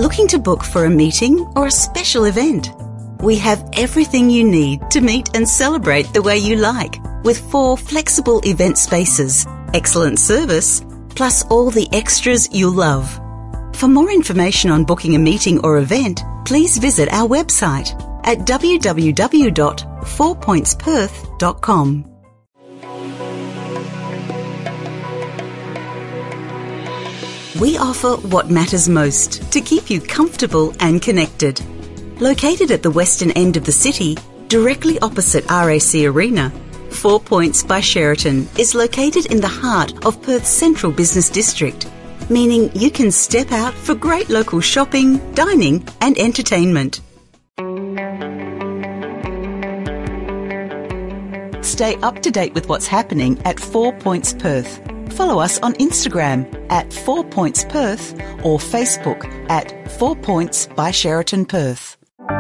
Looking to book for a meeting or a special event? We have everything you need to meet and celebrate the way you like, with 4 flexible event spaces, excellent service, plus all the extras you'll love. For more information on booking a meeting or event, please visit our website at www.fourpointsperth.com. We offer what matters most to keep you comfortable and connected. Located at the western end of the city, directly opposite RAC Arena, 4 Points by Sheraton is located in the heart of Perth's central business district, meaning you can step out for great local shopping, dining and entertainment. Stay up to date with what's happening at 4 Points Perth. Follow us on Instagram at 4 Points Perth or Facebook at 4 Points by Sheraton Perth.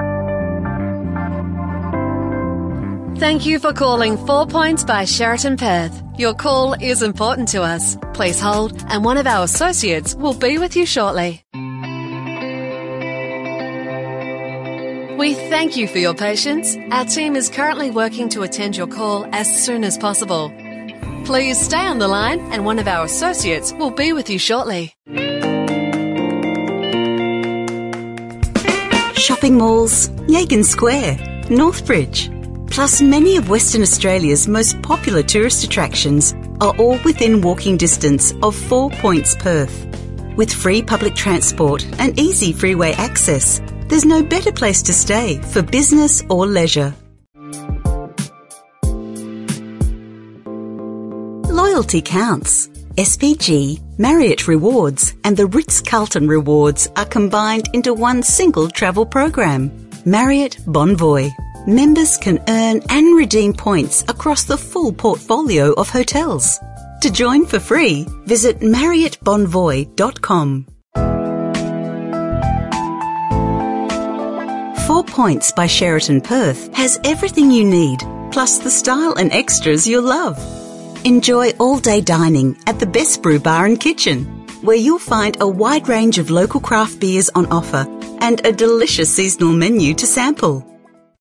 Thank you for calling 4 Points by Sheraton Perth. Your call is important to us. Please hold and one of our associates will be with you shortly. We thank you for your patience. Our team is currently working to attend your call as soon as possible. Please stay on the line and one of our associates will be with you shortly. Shopping malls, Yagan Square, Northbridge, plus many of Western Australia's most popular tourist attractions are all within walking distance of 4 Points Perth. With free public transport and easy freeway access, there's no better place to stay for business or leisure. Loyalty counts. SPG, Marriott Rewards and the Ritz-Carlton Rewards are combined into one single travel program, Marriott Bonvoy. Members can earn and redeem points across the full portfolio of hotels. To join for free, visit marriottbonvoy.com. 4 Points by Sheraton Perth has everything you need, plus the style and extras you'll love. Enjoy all-day dining at the Best Brew Bar and Kitchen, where you'll find a wide range of local craft beers on offer and a delicious seasonal menu to sample.